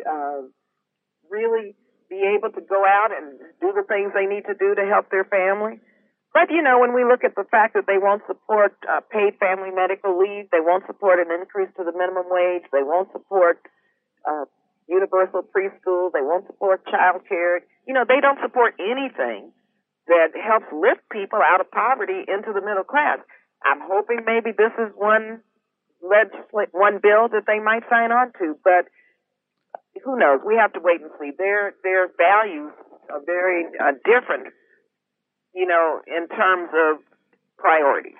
really be able to go out and do the things they need to do to help their family. But, when we look at the fact that they won't support paid family medical leave, they won't support an increase to the minimum wage, they won't support universal preschool, they won't support child care. They don't support anything that helps lift people out of poverty into the middle class. I'm hoping maybe this is one bill that they might sign on to, but who knows? We have to wait and see. Their values are very different, in terms of priorities.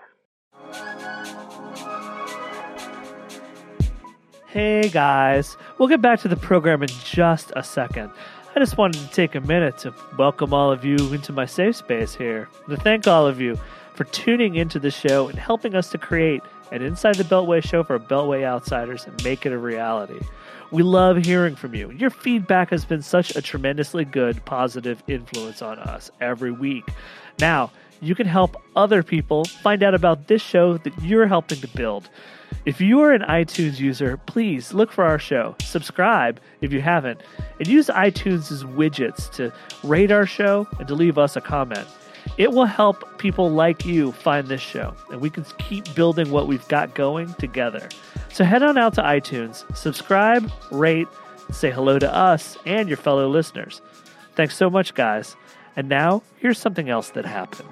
Hey guys, we'll get back to the program in just a second. I just wanted to take a minute to welcome all of you into my safe space here, to thank all of you for tuning into the show and helping us to create an Inside the Beltway show for Beltway outsiders and make it a reality. We love hearing from you. Your feedback has been such a tremendously good, positive influence on us every week. Now, you can help other people find out about this show that you're helping to build. If you are an iTunes user, please look for our show, subscribe if you haven't, and use iTunes' widgets to rate our show and to leave us a comment. It will help people like you find this show, and we can keep building what we've got going together. So head on out to iTunes, subscribe, rate, say hello to us and your fellow listeners. Thanks so much, guys. And now, here's something else that happened.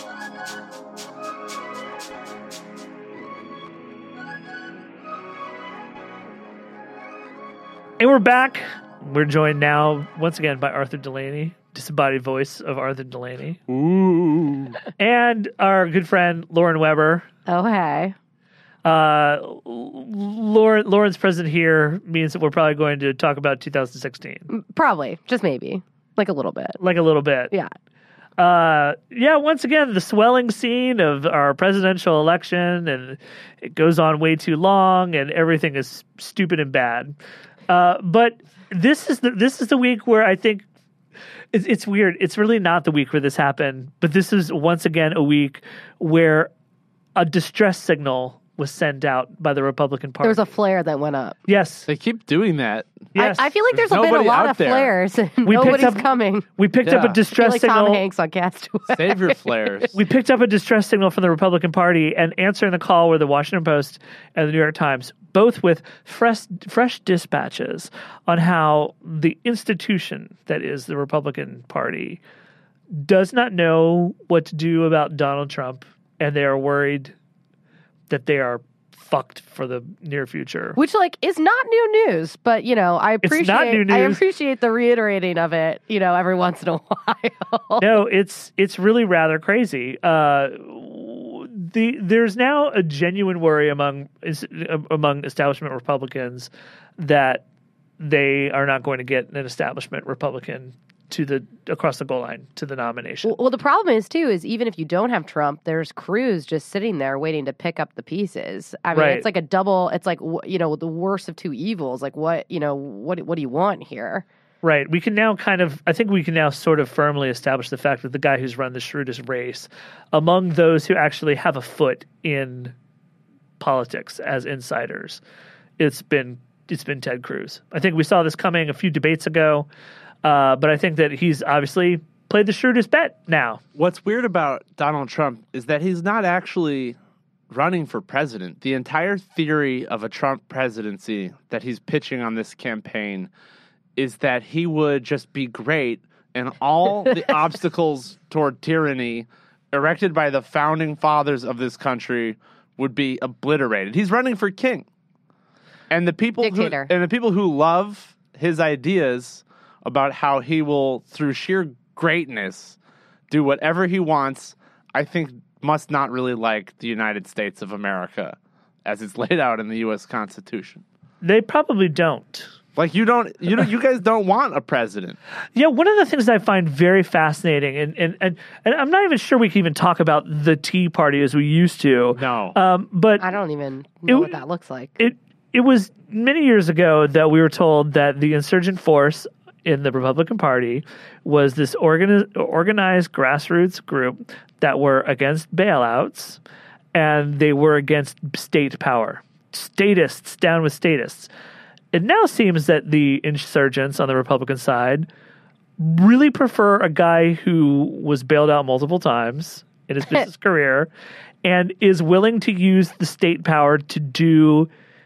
And we're back. We're joined now, once again, by Arthur Delaney, disembodied voice of Arthur Delaney. Ooh. And our good friend, Lauren Weber. Oh, hey. Lauren's present here means that we're probably going to talk about 2016. Probably. Just maybe. Like a little bit. Like a little bit. Yeah. once again, the swelling scene of our presidential election, and it goes on way too long, and everything is stupid and bad. But this is the week where I think it's weird. It's really not the week where this happened, but this is once again a week where a distress signal was sent out by the Republican Party. There was a flare that went up. Yes. They keep doing that. Yes. I feel like there's been a lot of flares. And nobody's coming. We picked up a distress signal. Tom Hanks on Castaway. Save your flares. We picked up a distress signal from the Republican Party, and answering the call were the Washington Post and the New York Times, both with fresh dispatches on how the institution that is the Republican Party does not know what to do about Donald Trump, and they are worried that they are fucked for the near future. Which, is not new news, but, I appreciate the reiterating of it, every once in a while. No, it's really rather crazy. There's now a genuine worry among establishment Republicans that they are not going to get an establishment Republican across the goal line to the nomination. Well, the problem is even if you don't have Trump, there's Cruz just sitting there waiting to pick up the pieces. I mean, It's like a double. It's like the worst of two evils. Like what do you want here? Right. We can now I think we can now sort of firmly establish the fact that the guy who's run the shrewdest race among those who actually have a foot in politics as insiders, it's been Ted Cruz. I think we saw this coming a few debates ago. But I think that he's obviously played the shrewdest bet now. What's weird about Donald Trump is that he's not actually running for president. The entire theory of a Trump presidency that he's pitching on this campaign is that he would just be great and all the obstacles toward tyranny erected by the founding fathers of this country would be obliterated. He's running for king. And the people who love his ideas about how he will, through sheer greatness, do whatever he wants, I think must not really like the United States of America as it's laid out in the U.S. Constitution. They probably don't. You guys don't want a president. Yeah, one of the things I find very fascinating, and I'm not even sure we can even talk about the Tea Party as we used to. No. But I don't even know what that looks like. It was many years ago that we were told that the insurgent force in the Republican Party was this organized grassroots group that were against bailouts, and they were against state power. Statists, down with statists. It now seems that the insurgents on the Republican side really prefer a guy who was bailed out multiple times in his business career and is willing to use the state power to do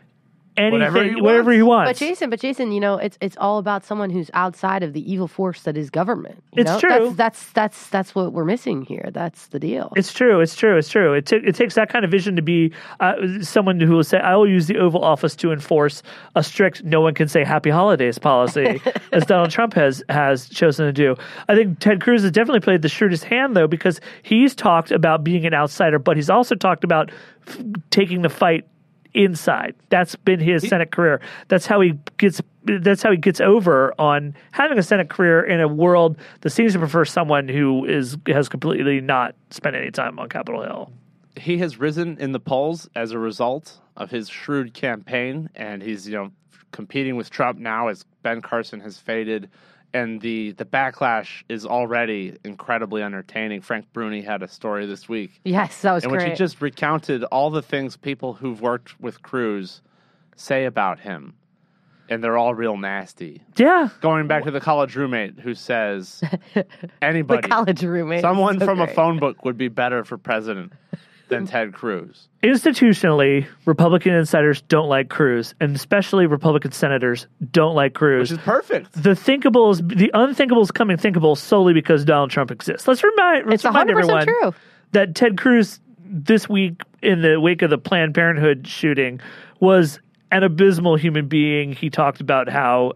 anything, whatever he wants. But Jason, it's all about someone who's outside of the evil force that is government. It's true. That's what we're missing here. That's the deal. It's true. It takes that kind of vision to be someone who will say, "I will use the Oval Office to enforce a strict no one can say Happy Holidays policy," as Donald Trump has chosen to do. I think Ted Cruz has definitely played the shrewdest hand, though, because he's talked about being an outsider, but he's also talked about taking the fight inside. That's been his Senate career. That's how he gets over on having a Senate career in a world that seems to prefer someone who has completely not spent any time on Capitol Hill. He has risen in the polls as a result of his shrewd campaign, and he's competing with Trump now as Ben Carson has faded. And the backlash is already incredibly entertaining. Frank Bruni had a story this week. Yes, that was great. In which he just recounted all the things people who've worked with Cruz say about him. And they're all real nasty. Yeah. Going back to the college roommate who says, anybody, the college roommate, someone from a phone book would be better for president than Ted Cruz. Institutionally, Republican insiders don't like Cruz, and especially Republican senators don't like Cruz. Which is perfect. The unthinkable is coming thinkable solely because Donald Trump exists. Let's remind everyone true. that Ted Cruz this week, in the wake of the Planned Parenthood shooting, was an abysmal human being. He talked about how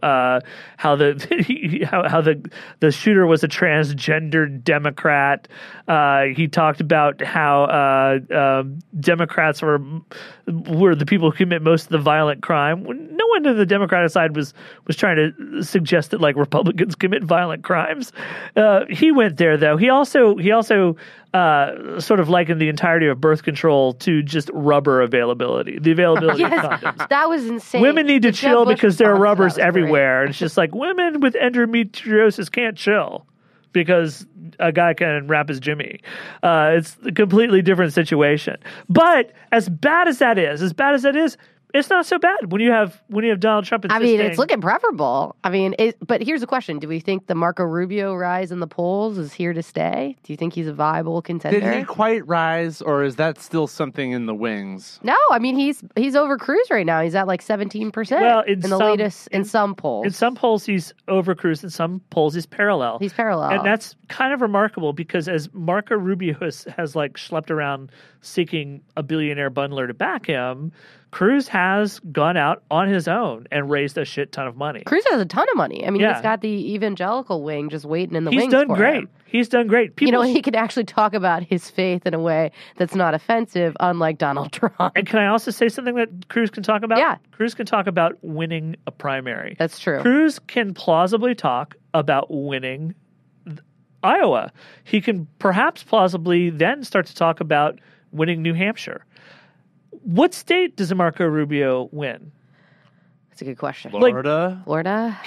the shooter was a transgendered Democrat. He talked about how Democrats were the people who commit most of the violent crime. No one on the Democratic side was trying to suggest that like Republicans commit violent crimes. He went there though. He also sort of likened the entirety of birth control to just rubber availability. The availability of condoms. That was insane. Women need to chill because there are rubbers everywhere. And it's just like women with endometriosis can't chill because a guy can rap his Jimmy. It's a completely different situation. But as bad as that is, it's not so bad when you have Donald Trump insisting. It's looking preferable. But here's the question: do we think the Marco Rubio rise in the polls is here to stay? Do you think he's a viable contender? Did he quite rise, or is that still something in the wings? No, he's over Cruz right now. He's at like 17%. Well, in some polls. In some polls, he's over Cruz. In some polls, he's parallel. He's parallel, and that's kind of remarkable because as Marco Rubio has like schlepped around seeking a billionaire bundler to back him, Cruz has gone out on his own and raised a shit ton of money. Cruz has a ton of money. He's got the evangelical wing just waiting in the wings. He's done great. He's done great. He can actually talk about his faith in a way that's not offensive, unlike Donald Trump. And can I also say something that Cruz can talk about? Yeah. Cruz can talk about winning a primary. That's true. Cruz can plausibly talk about winning Iowa. He can perhaps plausibly then start to talk about winning New Hampshire. What state does Marco Rubio win? That's a good question. Florida? Florida?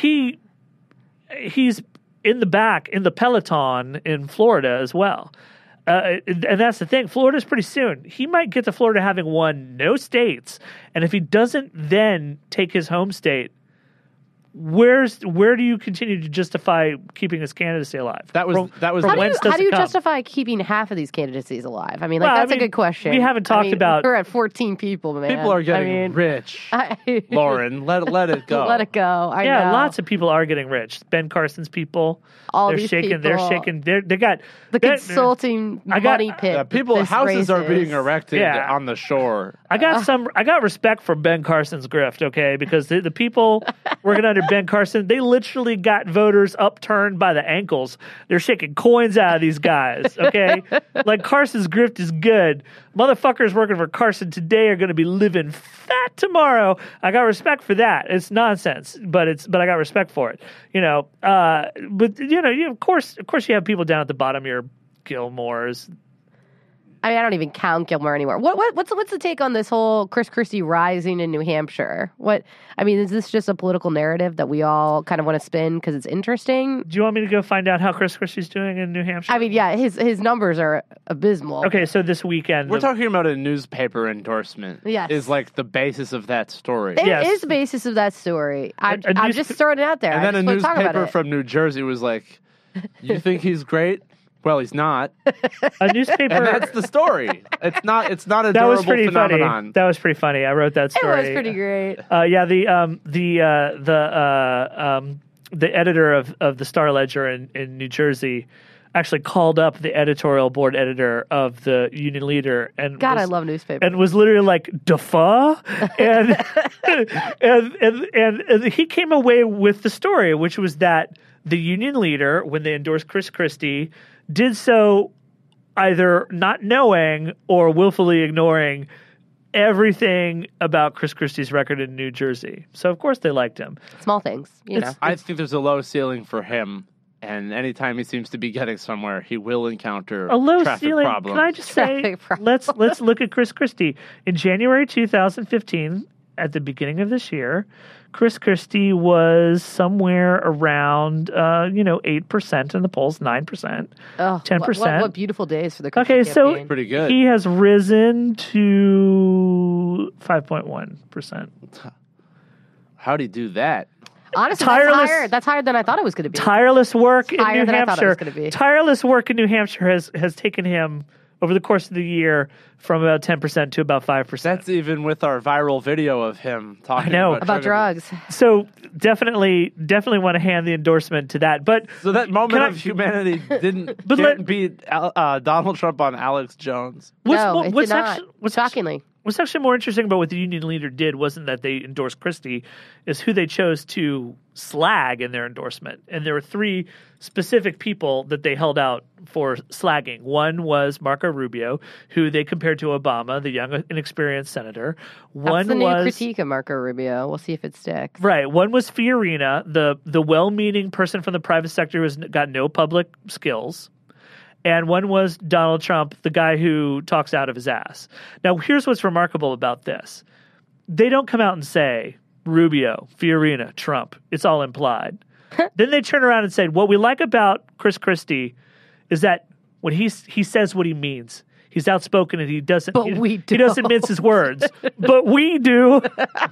He's in the back, in the peloton in Florida as well. And that's the thing. Florida's pretty soon. He might get to Florida having won no states. And if he doesn't then take his home state, where do you continue to justify keeping his candidacy alive? That was how do you justify keeping half of these candidacies alive? That's a good question. We haven't talked about. We're at 14 people, man. People are getting rich. Lauren, let it go. Let it go. I know. Lots of people are getting rich. Ben Carson's people. They're shaking. They're shaking. They got the consulting money pit. Houses are being erected on the shore. I got respect for Ben Carson's grift, okay? Because the people working under Ben Carson, they literally got voters upturned by the ankles. They're shaking coins out of these guys, okay? Like Carson's grift is good. Motherfuckers working for Carson today are going to be living fat tomorrow. I got respect for that. It's nonsense, but I got respect for it. Of course you have people down at the bottom. Your Gilmores. I don't even count Gilmore anymore. What's the take on this whole Chris Christie rising in New Hampshire? Is this just a political narrative that we all kind of want to spin because it's interesting? Do you want me to go find out how Chris Christie's doing in New Hampshire? His numbers are abysmal. Okay, so this weekend we're talking about a newspaper endorsement. Yes, is like the basis of that story. It is the basis of that story. I'm just throwing it out there. And then a newspaper from New Jersey was like, "You think he's great? Well, he's not." A newspaper, and that's the story. It's not a durable phenomenon. That was pretty funny. I wrote that story. It was pretty great. The editor of the Star Ledger in New Jersey actually called up the editorial board editor of the Union Leader and I love newspapers. And was literally like "Dufa," and and he came away with the story, which was that the Union Leader, when they endorsed Chris Christie, did so either not knowing or willfully ignoring everything about Chris Christie's record in New Jersey. So, of course, they liked him. Small things, I think there's a low ceiling for him, and anytime he seems to be getting somewhere, he will encounter a low traffic ceiling. problems. Can I just say, let's look at Chris Christie. In January 2015, at the beginning of this year, Chris Christie was somewhere around, 8% in the polls, 9%, 10%. What beautiful days for the Christie campaign. So pretty good. He has risen to 5.1%. How'd he do that? Honestly, that's higher than I thought it was going to be. Tireless work in New Hampshire. I thought it was going to be. Tireless work in New Hampshire has taken him over the course of the year from about 10% to about 5%. That's even with our viral video of him talking about drugs. So definitely want to hand the endorsement to that. But so that moment of humanity didn't beat Donald Trump on Alex Jones. It did not. Shockingly. What's actually more interesting about what the union leader did wasn't that they endorsed Christie, is who they chose to slag in their endorsement. And there were 3 specific people that they held out for slagging. One was Marco Rubio, who they compared to Obama, the young, inexperienced senator. That's the new critique of Marco Rubio. We'll see if it sticks. Right. One was Fiorina, the well-meaning person from the private sector who's got no public skills. And one was Donald Trump, the guy who talks out of his ass. Now, here's what's remarkable about this. They don't come out and say, Rubio, Fiorina, Trump. It's all implied. Then they turn around and say, what we like about Chris Christie is that when he says what he means. He's outspoken and he doesn't mince his words. But we do.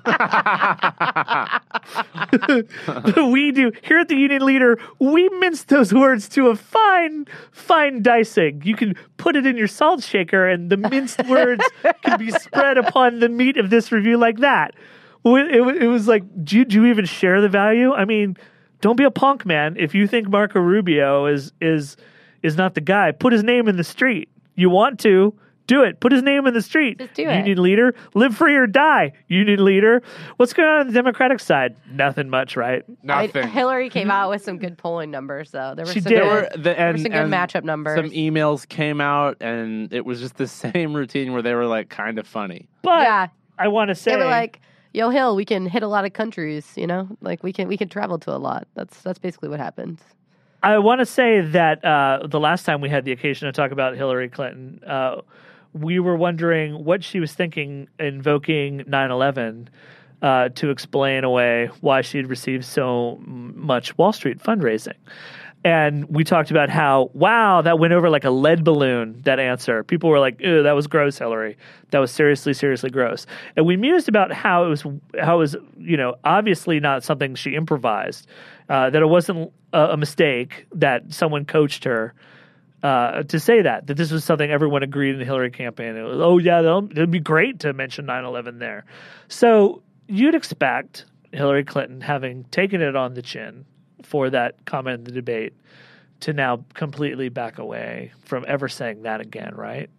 But we do. Here at the Union Leader, we mince those words to a fine dicing. You can put it in your salt shaker and the minced words can be spread upon the meat of this review like that. It was like, do you even share the value? I mean, don't be a punk, man. If you think Marco Rubio is not the guy, put his name in the street. You want to, do it. Put his name in the street. Just do it. Union Leader. Live free or die. Union Leader. What's going on the Democratic side? Nothing much, right? Nothing. Hillary came out with some good polling numbers, though. There were some good matchup numbers. Some emails came out, and it was just the same routine where they were like kind of funny. But yeah. I want to say, they were like, "Yo, Hill, we can hit a lot of countries. You know, like we can travel to a lot." That's basically what happens. I want to say that the last time we had the occasion to talk about Hillary Clinton, we were wondering what she was thinking invoking 9/11 to explain away why she'd received so much Wall Street fundraising. And we talked about how, wow, that went over like a lead balloon, that answer. People were like, ew, that was gross, Hillary. That was seriously, seriously gross. And we mused about how it was, obviously not something she improvised, that it wasn't a mistake that someone coached her to say that this was something everyone agreed in the Hillary campaign. It was, it'd be great to mention 9/11 there. So you'd expect Hillary Clinton, having taken it on the chin for that comment in the debate, to now completely back away from ever saying that again, right?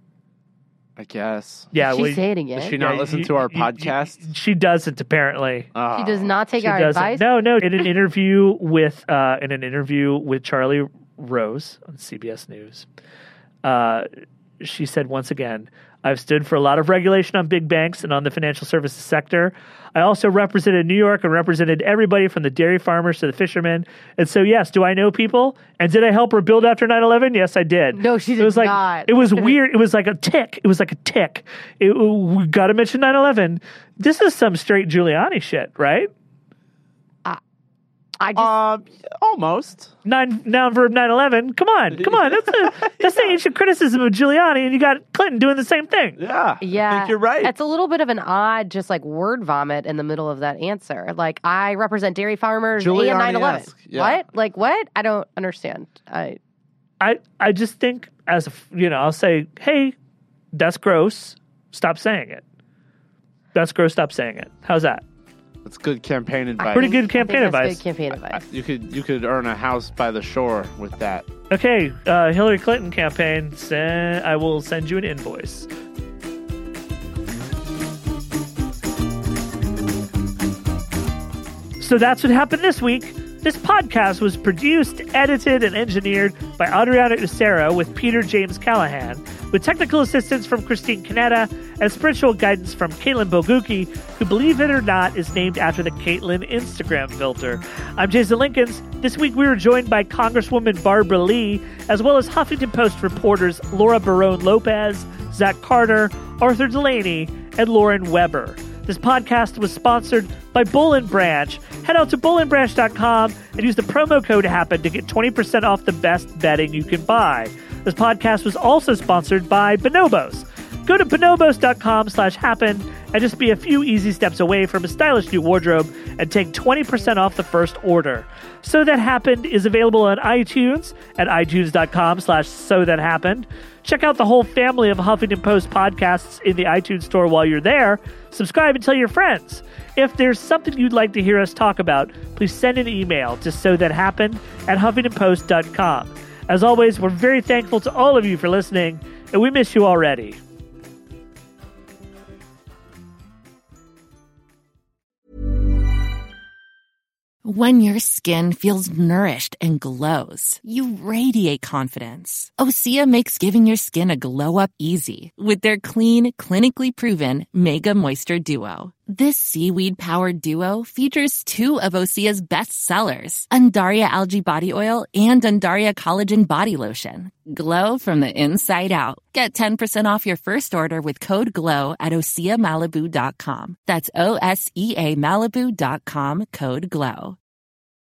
I guess. Yeah. Did she say it again? Does she not listen to our podcast? She doesn't, apparently. She does not take our advice? No. In an interview with Charlie Rose on CBS News, she said once again, I've stood for a lot of regulation on big banks and on the financial services sector. I also represented New York and represented everybody from the dairy farmers to the fishermen. And so, yes, do I know people? And did I help her build after 9/11? Yes, I did. No, she did not. It was weird. It was like a tick. We got to mention 9/11. This is some straight Giuliani shit, right? Almost. Noun verb 9/11. Come on. That's the ancient criticism of Giuliani, and you got Clinton doing the same thing. Yeah. I think you're right. It's a little bit of an odd, just like word vomit in the middle of that answer. Like, I represent dairy farmers and 9/11. Yeah. What? Like what? I don't understand. I just think I'll say, hey, that's gross. Stop saying it. That's gross. Stop saying it. How's that? That's good campaign advice. Pretty good campaign advice. Good campaign advice. You could earn a house by the shore with that. Okay, Hillary Clinton campaign. I will send you an invoice. So that's what happened this week. This podcast was produced, edited, and engineered by Adriana Ucero with Peter James Callahan, with technical assistance from Christine Canetta and spiritual guidance from Caitlin Boguki, who, believe it or not, is named after the Caitlin Instagram filter. I'm Jason Linkins. This week we were joined by Congresswoman Barbara Lee, as well as Huffington Post reporters Laura Barone Lopez, Zach Carter, Arthur Delaney, and Lauren Weber. This podcast was sponsored by Bull & Branch. Head out to bullandbranch.com and use the promo code HAPPEN to get 20% off the best bedding you can buy. This podcast was also sponsored by Bonobos. Go to bonobos.com/happen and just be a few easy steps away from a stylish new wardrobe and take 20% off the first order. So That Happened is available on iTunes at itunes.com/So That Happened. Check out the whole family of Huffington Post podcasts in the iTunes store while you're there. Subscribe and tell your friends. If there's something you'd like to hear us talk about, please send an email to sothathappened@huffingtonpost.com. As always, we're very thankful to all of you for listening, and we miss you already. When your skin feels nourished and glows, you radiate confidence. Osea makes giving your skin a glow up easy with their clean, clinically proven Mega Moisture Duo. This seaweed-powered duo features 2 of Osea's best sellers, Undaria Algae Body Oil and Undaria Collagen Body Lotion. Glow from the inside out. Get 10% off your first order with code GLOW at OseaMalibu.com. That's OSEA Malibu.com, code GLOW.